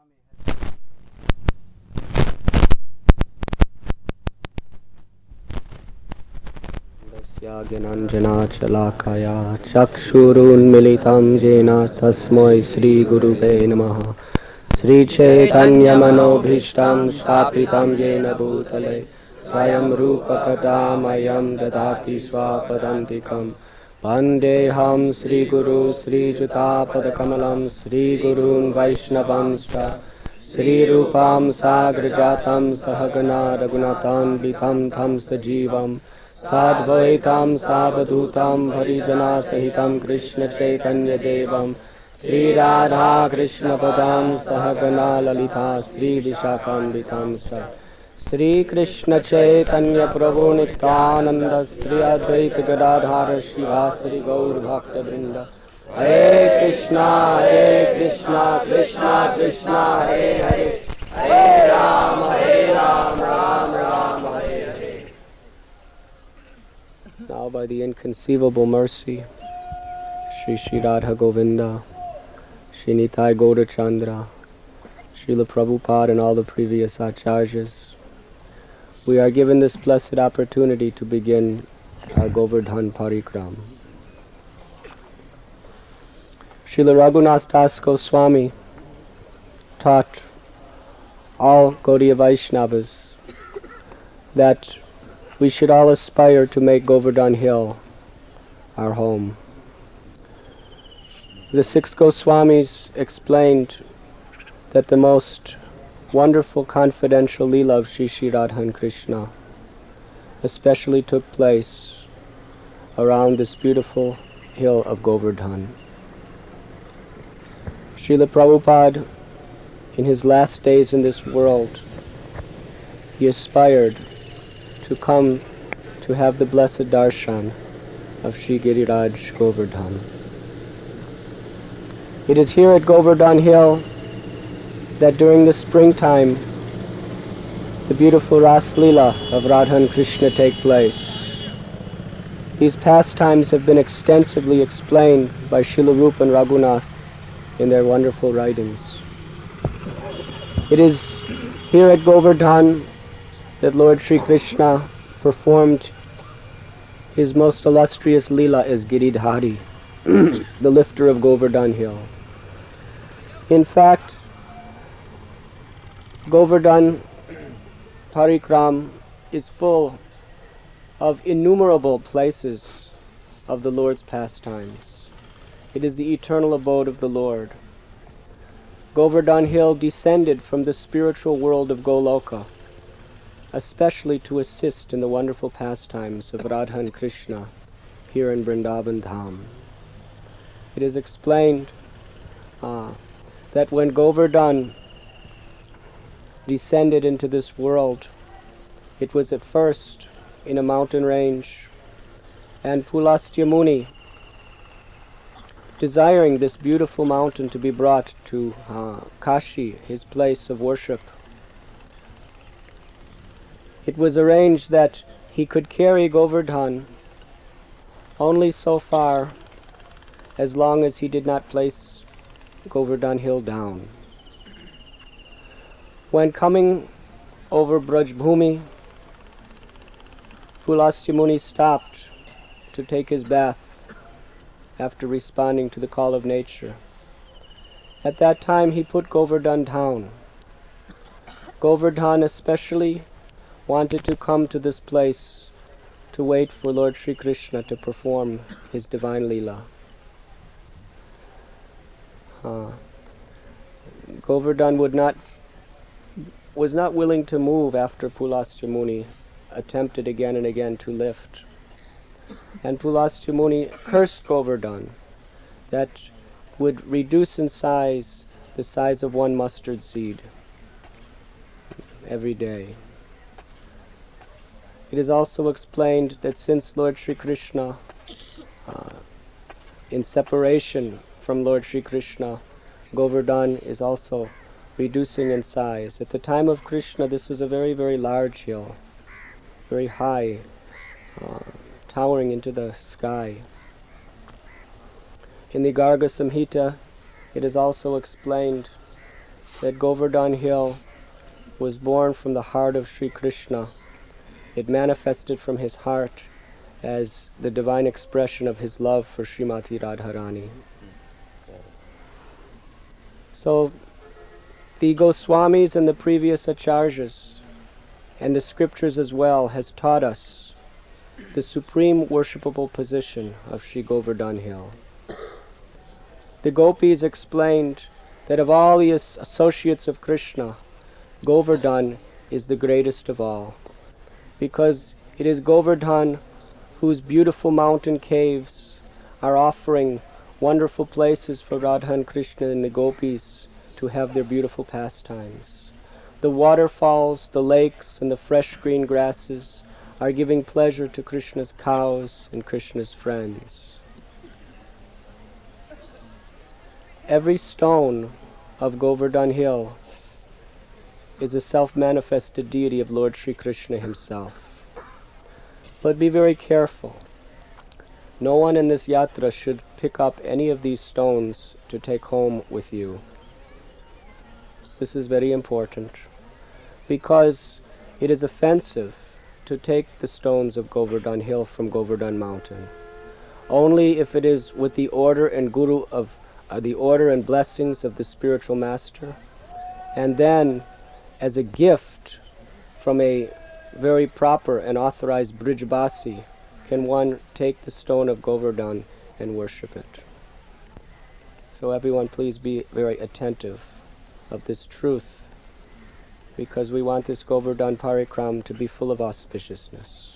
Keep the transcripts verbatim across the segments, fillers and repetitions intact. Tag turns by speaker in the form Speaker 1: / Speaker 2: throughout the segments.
Speaker 1: ज्ञानाञ्जनाशलाकया चक्षुरुन्मिलितं येन तस्मै श्रीगुरुवे नमः। श्रीचैतन्यमनोभीष्टं स्थापितं येन भूतले स्वयं रूपकदामयं ददाति स्वापदान्तिकं। वन्देऽहं श्रीगुरु श्रीयुतापदकमलं श्रीगुरून् वैष्णवांश्च श्रीरूपां साग्रजातं सहगना रघुनाथान्वितं तं सजीवं साद्वैतां सावधूतां हरिजनासहितं कृष्णचैतन्यदेवं श्रीराधाकृष्णपदां सहगना ललिता श्रीविशाखान्वितां च श्रीकृष्णचैतन्यप्रभु नित्यानन्द श्री अद्वैत गदाधर शिवासरि गौरभक्तवृन्द। हरे कृष्णा हरे कृष्णा कृष्णा कृष्णा हरे हरे हरे राम हरे Ram Ram Ram Hare Hare. Now by the inconceivable mercy Shri Shri Radha Govinda, Shri Nitai Gaurachandra, Srila Prabhupada and all the previous acharyas, we are given this blessed opportunity to begin our Govardhan Parikram. Srila Raghunath Das Goswami taught all Gaudiya Vaishnavas that we should all aspire to make Govardhan Hill our home. The six Goswamis explained that the most wonderful confidential Leela of Shri Shri Radha and Krishna especially took place around this beautiful hill of Govardhan. Srila Prabhupada, in his last days in this world, he aspired to come to have the blessed darshan of Shri Giriraj Govardhan. It is here at Govardhan Hill that during the springtime the beautiful Ras Leela of Radha and Krishna take place. These pastimes have been extensively explained by Srila Rupa and Raghunath in their wonderful writings. It is here at Govardhan that Lord Sri Krishna performed his most illustrious Leela as Giridhari, the lifter of Govardhan Hill. In fact, Govardhan Parikram is full of innumerable places of the Lord's pastimes. It is the eternal abode of the Lord. Govardhan Hill descended from the spiritual world of Goloka, especially to assist in the wonderful pastimes of Radha and Krishna here in Vrindavan Dham. It is explained uh, that when Govardhan descended into this world, it was at first in a mountain range, and Pulastya Muni, desiring this beautiful mountain to be brought to uh, Kashi, his place of worship, it was arranged that he could carry Govardhan only so far as long as he did not place Govardhan Hill down. When coming over Brajbhumi, Pulastya Muni stopped to take his bath after responding to the call of nature. At that time he put Govardhan down. Govardhan especially wanted to come to this place to wait for Lord Sri Krishna to perform his divine Leela. Uh, Govardhan would not was not willing to move after Pulastya Muni attempted again and again to lift. And Pulastya Muni cursed Govardhan that would reduce in size the size of one mustard seed every day. It is also explained that since Lord Sri Krishna, uh, in separation from Lord Sri Krishna, Govardhan is also reducing in size. At the time of Krishna, this was a very, very large hill, very high, uh, towering into the sky. In the Garga Samhita, it is also explained that Govardhan Hill was born from the heart of Sri Krishna. It manifested from his heart as the divine expression of his love for Srimati Radharani. So the Goswamis and the previous acharyas and the scriptures as well has taught us the supreme worshipable position of Sri Govardhan Hill. The gopis explained that of all the associates of Krishna, Govardhan is the greatest of all, because it is Govardhan whose beautiful mountain caves are offering wonderful places for Radha and Krishna and the gopis to have their beautiful pastimes. The waterfalls, the lakes, and the fresh green grasses are giving pleasure to Krishna's cows and Krishna's friends. Every stone of Govardhan Hill is a self-manifested deity of Lord Sri Krishna himself. But be very careful. No one in this yatra should pick up any of these stones to take home with you. This is very important, because it is offensive to take the stones of Govardhan Hill from Govardhan Mountain. Only if it is with the order and guru of uh, the order and blessings of the spiritual master, and then as a gift from a very proper and authorized Brijbasi can one take the stone of Govardhan and worship it. So everyone please be very attentive of this truth, because we want this Govardhan Parikram to be full of auspiciousness.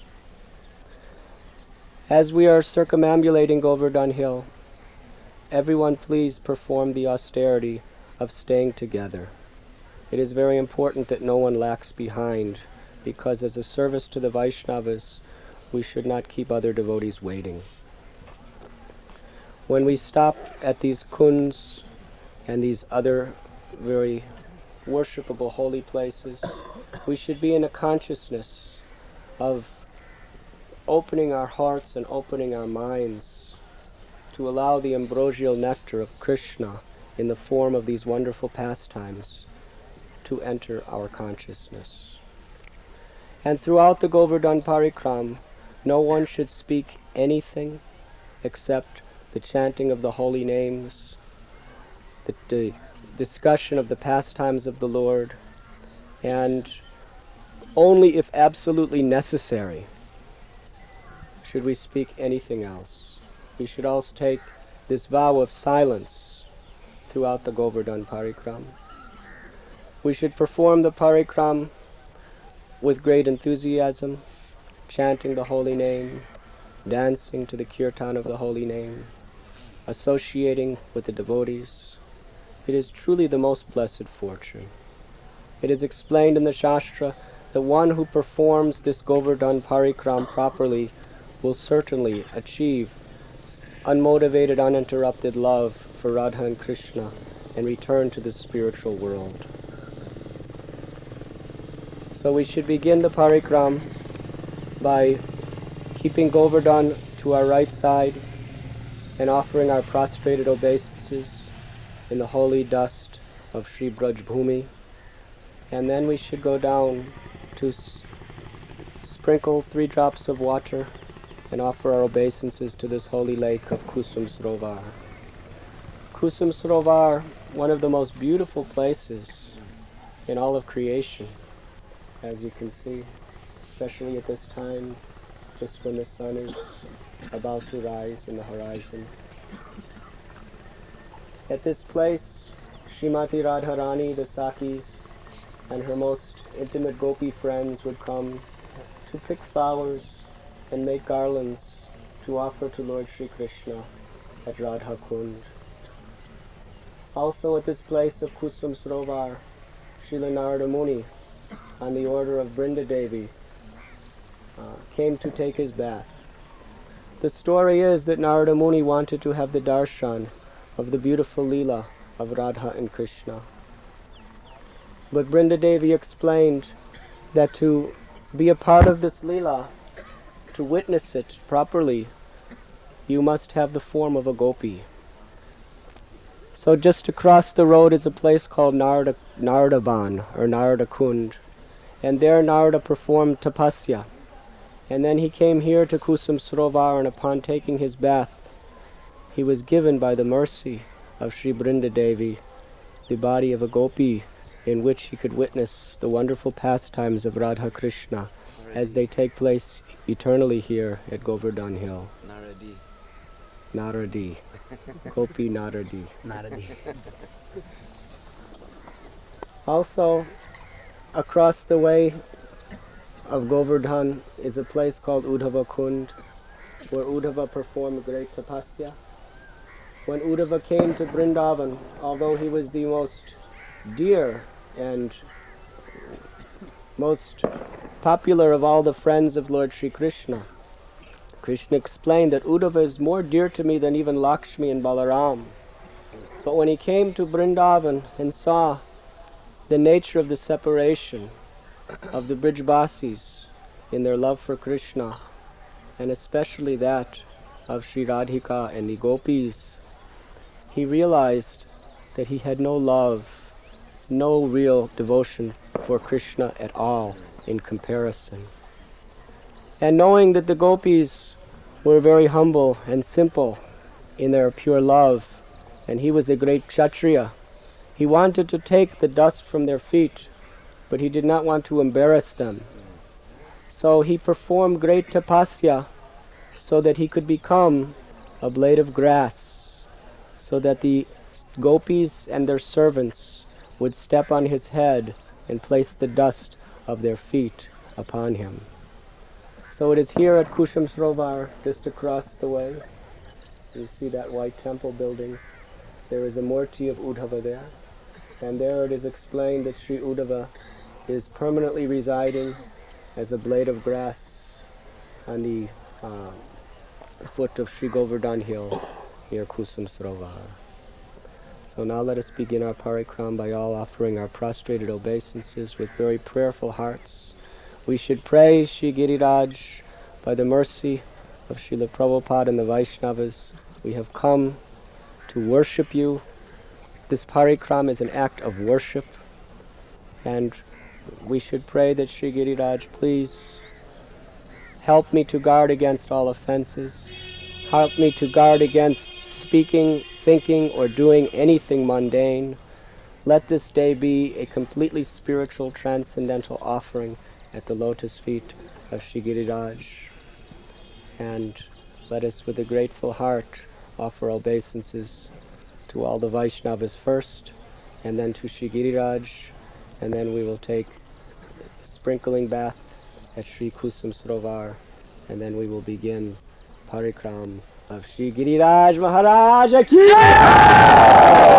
Speaker 1: As we are circumambulating Govardhan Hill, everyone please perform the austerity of staying together. It is very important that no one lacks behind, because as a service to the Vaishnavas, we should not keep other devotees waiting. When we stop at these kunds and these other very worshipable holy places, we should be in a consciousness of opening our hearts and opening our minds to allow the ambrosial nectar of Krishna in the form of these wonderful pastimes to enter our consciousness. And throughout the Govardhan Parikram, no one should speak anything except the chanting of the holy names, the, the discussion of the pastimes of the Lord, and only if absolutely necessary should we speak anything else. We should also take this vow of silence throughout the Govardhan Parikram. We should perform the Parikram with great enthusiasm, chanting the holy name, dancing to the kirtan of the holy name, associating with the devotees. It is truly the most blessed fortune. It is explained in the Shastra that one who performs this Govardhan Parikram properly will certainly achieve unmotivated, uninterrupted love for Radha and Krishna and return to the spiritual world. So we should begin the Parikram by keeping Govardhan to our right side and offering our prostrated obeisances in the holy dust of Sri Braj Bhumi. And then we should go down to s- sprinkle three drops of water and offer our obeisances to this holy lake of Kusum Sarovar. Kusum Sarovar, one of the most beautiful places in all of creation, as you can see, especially at this time, just when the sun is about to rise in the horizon. At this place, Srimati Radharani, the Sakhis, and her most intimate gopi friends would come to pick flowers and make garlands to offer to Lord Sri Krishna at Radha Kund. Also at this place of Kusum Sarovar, Srila Narada Muni, on the order of Brinda Devi, uh, came to take his bath. The story is that Narada Muni wanted to have the darshan of the beautiful Leela of Radha and Krishna. But Brinda Devi explained that to be a part of this Leela, to witness it properly, you must have the form of a gopi. So just across the road is a place called Narada, Naradaban, or Narada Kund. And there Narada performed tapasya. And then he came here to Kusum Sarovar, and upon taking his bath, he was given by the mercy of Sri Brinda Devi the body of a gopi in which he could witness the wonderful pastimes of Radha Krishna as they take place eternally here at Govardhan Hill.
Speaker 2: Naradi.
Speaker 1: Naradi. Gopi Naradi.
Speaker 3: Naradi.
Speaker 1: Also, across the way of Govardhan is a place called Uddhava Kund, where Uddhava performed great tapasya. When Uddhava came to Vrindavan, although he was the most dear and most popular of all the friends of Lord Sri Krishna, Krishna explained that Uddhava is more dear to me than even Lakshmi and Balaram. But when he came to Vrindavan and saw the nature of the separation of the Brijbasis in their love for Krishna, and especially that of Sri Radhika and the Gopis, he realized that he had no love, no real devotion for Krishna at all in comparison. And knowing that the Gopis were very humble and simple in their pure love, and he was a great Kshatriya, he wanted to take the dust from their feet, but he did not want to embarrass them. So he performed great tapasya so that he could become a blade of grass, so that the gopis and their servants would step on his head and place the dust of their feet upon him. So it is here at Kusum Sarovar, just across the way. You see that white temple building. There is a murti of Uddhava there. And there it is explained that Sri Uddhava is permanently residing as a blade of grass on the uh, foot of Sri Govardhan Hill near Kusum Sarovar. So now let us begin our parikram by all offering our prostrated obeisances with very prayerful hearts. We should pray Shri Giriraj, by the mercy of Srila Prabhupada and the Vaishnavas, we have come to worship you. This parikram is an act of worship, and we should pray that Shri Giriraj, please help me to guard against all offenses. Help me to guard against speaking, thinking, or doing anything mundane. Let this day be a completely spiritual, transcendental offering at the lotus feet of Shri Giriraj. And let us, with a grateful heart, offer obeisances to all the Vaishnavas first, and then to Shri Giriraj, and then we will take a sprinkling bath at Sri Kusum Sarovar, and then we will begin parikram of Shri Giriraj Maharaj Ki Jai!